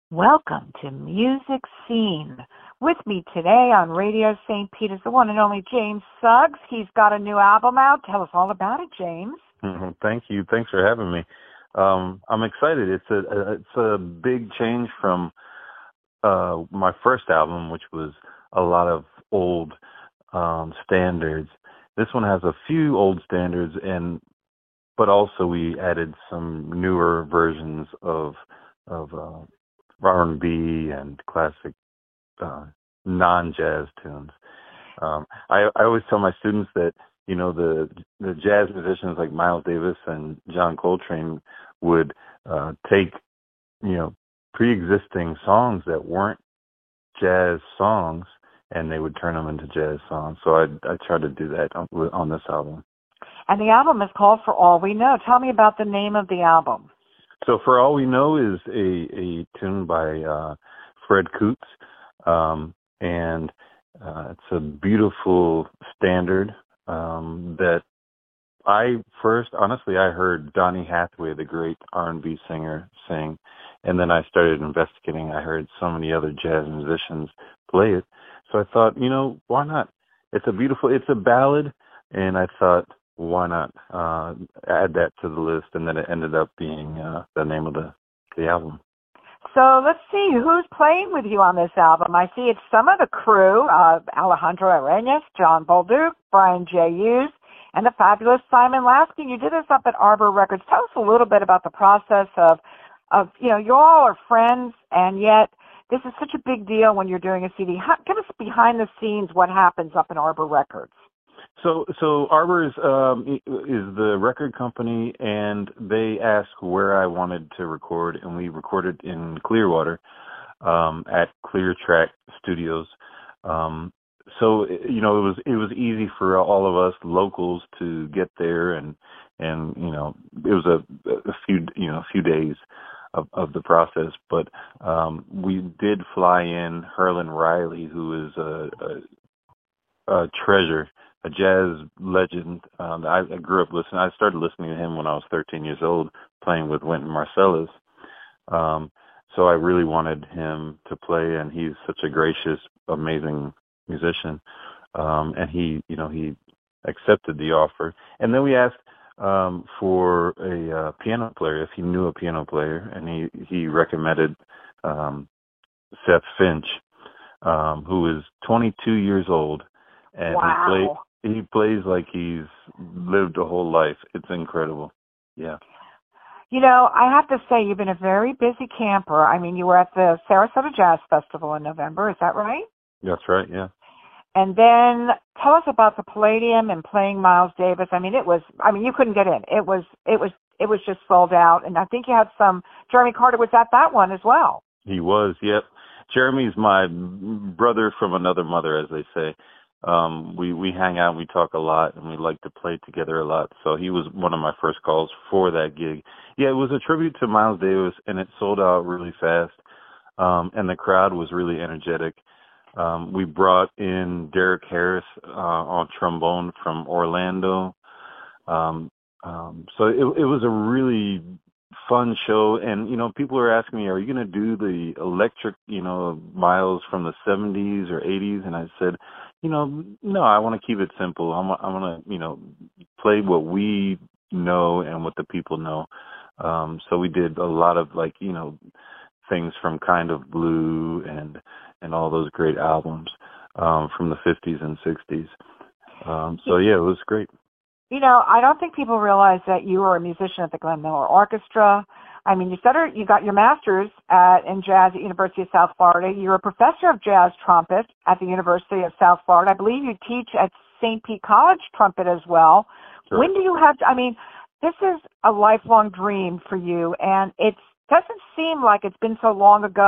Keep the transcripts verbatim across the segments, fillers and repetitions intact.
Welcome to Music Scene. With me today on Radio Saint Pete is the one and only James Suggs. He's got a new album out. Tell us all about it, James. Mm-hmm. Thank you. Thanks for having me. Um, I'm excited. It's a, a it's a big change from uh, my first album, which was a lot of old um, standards. This one has a few old standards, and but also we added some newer versions of of uh, R and B and classic uh, non-jazz tunes. Um, I, I always tell my students that, you know, the the jazz musicians like Miles Davis and John Coltrane would uh, take, you know, pre-existing songs that weren't jazz songs, and they would turn them into jazz songs. So I I try to do that on, on this album. And the album is called For All We Know. Tell me about the name of the album. So For All We Know is a, a tune by uh, Fred Coots, um, and uh, it's a beautiful standard um, that I first, honestly, I heard Donny Hathaway, the great R and B singer, sing, and then I started investigating. I heard so many other jazz musicians play it, so I thought, you know, why not? It's a beautiful, it's a ballad, and I thought, why not uh, add that to the list? And then it ended up being uh, the name of the, the album. So let's see, who's playing with you on this album? I see it's some of the crew, uh, Alejandro Arenas, John Bolduc, Brian J. Hughes, and the fabulous Simon Laskin. You did this up at Arbor Records. Tell us a little bit about the process of, of you know, you all are friends, and yet this is such a big deal when you're doing a C D. How, give us behind the scenes what happens up in Arbor Records. So, so Arbor is, um, is the record company, and they asked where I wanted to record, and we recorded in Clearwater um, at Clear Track Studios. Um, so, you know, it was it was easy for all of us locals to get there, and and you know, it was a, a few you know a few days of, of the process. But um, we did fly in Herlin Riley, who is a, a, a treasure. A jazz legend. Um, I, I grew up listening. I started listening to him when I was thirteen years old, playing with Wynton Marsalis. Um, so I really wanted him to play, and he's such a gracious, amazing musician. Um, and he, you know, he accepted the offer. And then we asked um, for a uh, piano player, if he knew a piano player, and he he recommended um, Seth Finch, um, who is twenty-two years old, and wow. he played. He plays like he's lived a whole life. It's incredible. Yeah. You know, I have to say, you've been a very busy camper. I mean, you were at the Sarasota Jazz Festival in November. Is that right? That's right, yeah. And then tell us about the Palladium and playing Miles Davis. I mean, it was, I mean, you couldn't get in. It was, it was, it was just sold out. And I think you had some, Jeremy Carter was at that one as well. He was, yep. Jeremy's my brother from another mother, as they say. Um, we, we hang out, we talk a lot, and we like to play together a lot. So he was one of my first calls for that gig. Yeah, it was a tribute to Miles Davis, and it sold out really fast. Um, and the crowd was really energetic. Um, we brought in Derek Harris uh, on trombone from Orlando. Um, um, so it, it was a really fun show. And, you know, people are asking me, are you going to do the electric, you know, Miles from the seventies or eighties? And I said, you know, no, I want to keep it simple. I'm, I want to, you know, play what we know and what the people know. Um, so we did a lot of, like, you know, things from Kind of Blue and and all those great albums um, from the fifties and sixties. Um, so, yeah, it was great. You know, I don't think people realize that you were a musician at the Glenn Miller Orchestra. I mean, you said you got your master's at, in jazz at University of South Florida. You're a professor of jazz trumpet at the University of South Florida. I believe you teach at Saint Pete College trumpet as well. Sure. When do you have, I mean, this is a lifelong dream for you, and it doesn't seem like it's been so long ago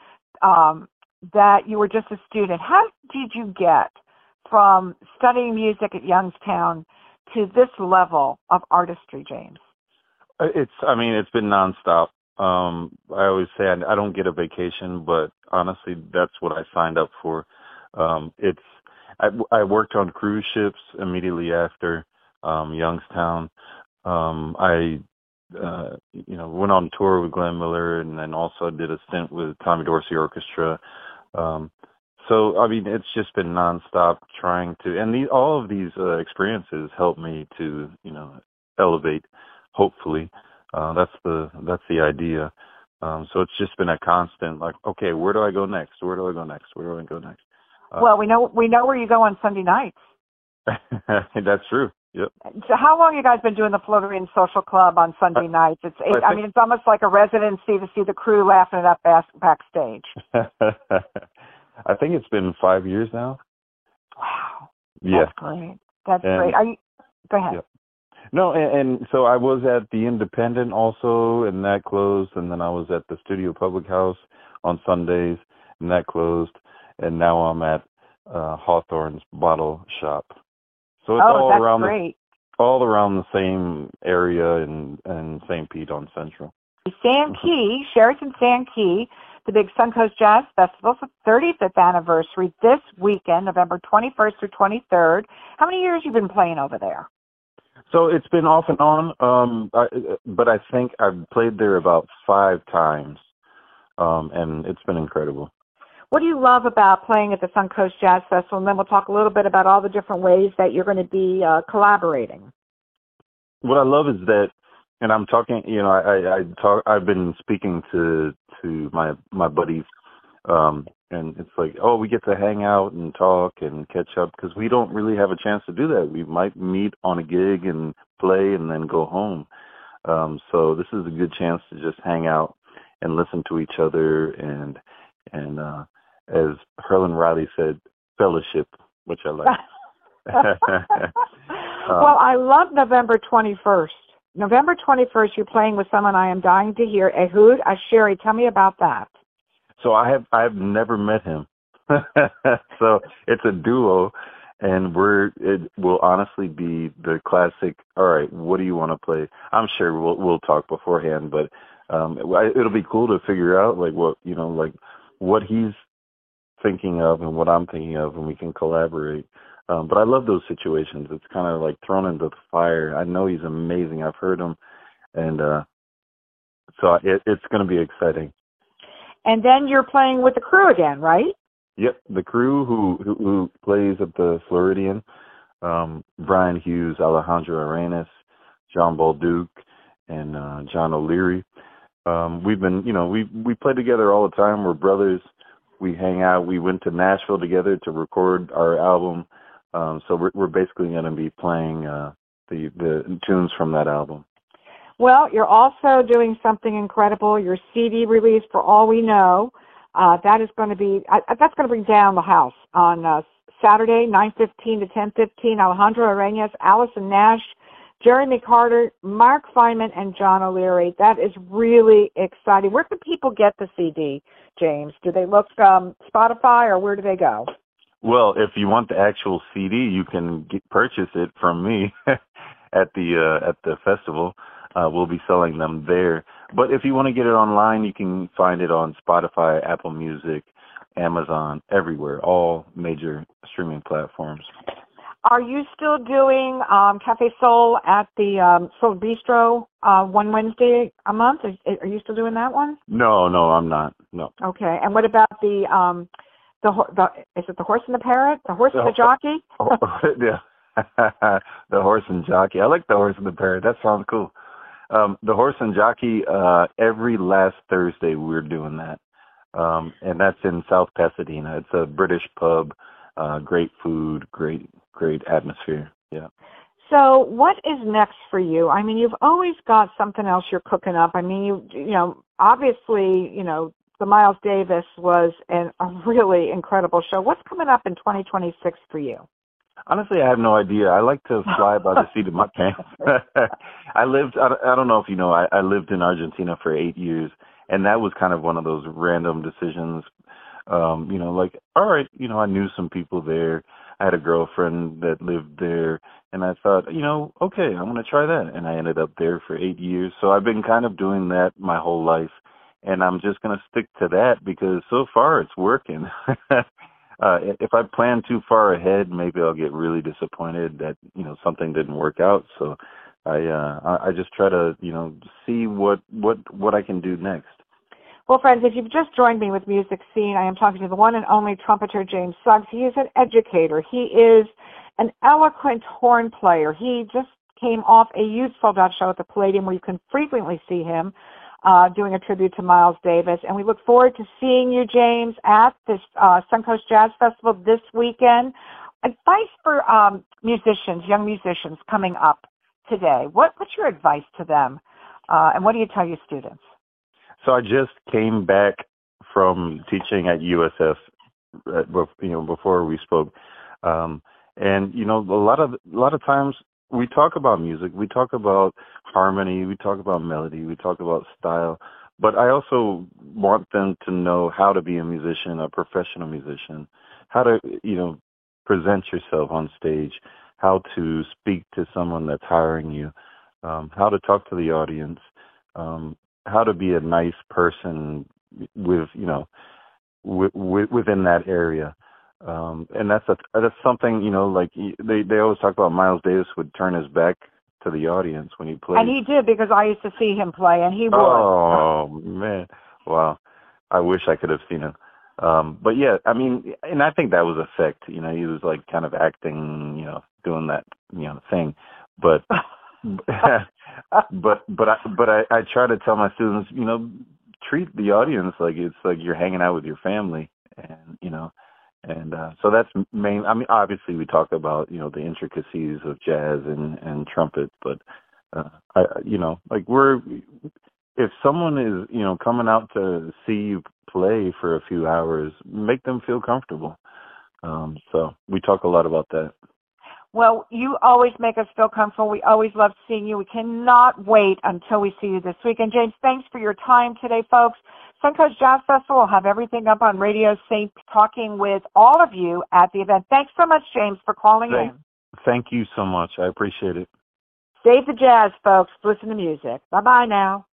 um, that you were just a student. How did you get from studying music at Youngstown to this level of artistry, James? It's, I mean, it's been nonstop. Um, I always say I, I don't get a vacation, but honestly, that's what I signed up for. Um, it's, I, I worked on cruise ships immediately after um, Youngstown. Um, I uh, you know, went on tour with Glenn Miller, and then also did a stint with Tommy Dorsey Orchestra. Um, so, I mean, it's just been nonstop trying to, and the, all of these uh, experiences help me to, you know, elevate. Hopefully, uh, that's the that's the idea. Um, so it's just been a constant, like, okay, where do I go next? Where do I go next? Where do I go next? Uh, Well, we know we know where you go on Sunday nights. that's true. Yep. So how long you guys been doing the Floridian Social Club on Sunday nights? It's it, I, I mean it's almost like a residency to see the crew laughing it up back, backstage. I think it's been five years now. Wow. Yeah. That's great. That's and, great. Are you go ahead. Yeah. No, and, and so I was at the Independent also, and that closed, and then I was at the Studio Public House on Sundays, and that closed, and now I'm at uh, Hawthorne's Bottle Shop. So it's oh, all that's around great. The, all around the same area in, in Saint Pete on Central. San Key, Sheraton San Key, the big Suncoast Jazz Festival's thirty-fifth anniversary this weekend, November twenty-first through twenty-third. How many years you been playing over there? So it's been off and on, um, I, but I think I've played there about five times, um, and it's been incredible. What do you love about playing at the Suncoast Jazz Festival? And then we'll talk a little bit about all the different ways that you're going to be uh, collaborating. What I love is that, and I'm talking, you know, I, I, I talk, I've been speaking to to my my buddies, um, and it's like, oh, we get to hang out and talk and catch up because we don't really have a chance to do that. We might meet on a gig and play and then go home. Um, so this is a good chance to just hang out and listen to each other and and uh, as Herlin Riley said, fellowship, which I like. uh, well, I love November twenty-first. November twenty-first, you're playing with someone I am dying to hear, Ehud Asheri. Tell me about that. So I have I've never met him. So it's a duo, and we're it will honestly be the classic. All right, what do you want to play? I'm sure we'll we'll talk beforehand, but um, it, it'll be cool to figure out like what you know like what he's thinking of and what I'm thinking of, and we can collaborate. Um, but I love those situations. It's kind of like thrown into the fire. I know he's amazing. I've heard him, and uh, so it, it's going to be exciting. And then you're playing with the crew again, right? Yep, the crew who who, who plays at the Floridian, um, Brian Hughes, Alejandro Arenas, John Bolduc, and uh, John O'Leary. Um, we've been, you know, we we play together all the time. We're brothers. We hang out. We went to Nashville together to record our album. Um, so we're, we're basically going to be playing uh, the the tunes from that album. Well, you're also doing something incredible. Your C D release, For All We Know, uh, that is going to be uh, that's going to bring down the house on uh, Saturday, nine fifteen to ten fifteen. Alejandro Arenas, Allison Nash, Jeremy Carter, Mark Feynman, and John O'Leary. That is really exciting. Where can people get the C D, James? Do they look um, Spotify, or where do they go? Well, if you want the actual C D, you can get, purchase it from me at the uh, at the festival. Uh, we'll be selling them there. But if you want to get it online, you can find it on Spotify, Apple Music, Amazon, everywhere, all major streaming platforms. Are you still doing um, Cafe Soul at the um, Soul Bistro uh, one Wednesday a month? Are, are you still doing that one? No, no, I'm not. No. Okay. And what about the um, the, the is it the Horse and the Parrot? The Horse and the Jockey? Yeah. The Horse and Jockey. I like the Horse and the Parrot. That sounds cool. Um, the Horse and Jockey, uh, every last Thursday we're doing that. Um, and that's in South Pasadena. It's a British pub, uh, great food, great, great atmosphere. Yeah. So what is next for you? I mean, you've always got something else you're cooking up. I mean, you, you know, obviously, you know, the Miles Davis was an, a really incredible show. What's coming up in twenty twenty-six for you? Honestly, I have no idea. I like to fly by the seat of my pants. I lived, I don't know if you know, I, I lived in Argentina for eight years, and that was kind of one of those random decisions. Um, you know, like, all right, you know, I knew some people there. I had a girlfriend that lived there, and I thought, you know, okay, I'm going to try that. And I ended up there for eight years. So I've been kind of doing that my whole life, and I'm just going to stick to that because so far it's working. Uh, if I plan too far ahead, maybe I'll get really disappointed that, you know, something didn't work out. So I uh, I, I just try to you know see what what what I can do next. Well, friends, if you've just joined me with Music Scene, I am talking to the one and only trumpeter James Suggs. He is an educator. He is an eloquent horn player. He just came off a youth sold-out show at the Palladium where you can frequently see him uh, doing a tribute to Miles Davis. And we look forward to seeing you, James, at this uh, Suncoast Jazz Festival this weekend. Advice for um, musicians, young musicians coming up today. What, what's your advice to them? Uh, and what do you tell your students? So I just came back from teaching at U S F, uh, you know, before we spoke, um, and you know, a lot of a lot of times we talk about music, we talk about harmony, we talk about melody, we talk about style, but I also want them to know how to be a musician, a professional musician, how to you know present yourself on stage, how to speak to someone that's hiring you, um, how to talk to the audience. Um, how to be a nice person with, you know, w- w- within that area. Um, and that's a, that's something, you know, like they, they always talk about Miles Davis would turn his back to the audience when he played. And he did, because I used to see him play, and he would. Oh, man. Wow. I wish I could have seen him. Um, but yeah, I mean, and I think that was effect, you know, he was like kind of acting, you know, doing that, you know, thing. But but but I but I, I try to tell my students, you know, treat the audience like it's like you're hanging out with your family, and you know, and uh, so that's main. I mean, obviously we talk about you know the intricacies of jazz and and trumpet, but uh, I you know like we're if someone is you know coming out to see you play for a few hours, make them feel comfortable. Um, so we talk a lot about that. Well, you always make us feel comfortable. We always love seeing you. We cannot wait until we see you this weekend. James, thanks for your time today, folks. Suncoast Jazz Festival will have everything up on Radio Saint, talking with all of you at the event. Thanks so much, James, for calling thank, in. Thank you so much. I appreciate it. Save the jazz, folks. Listen to music. Bye-bye now.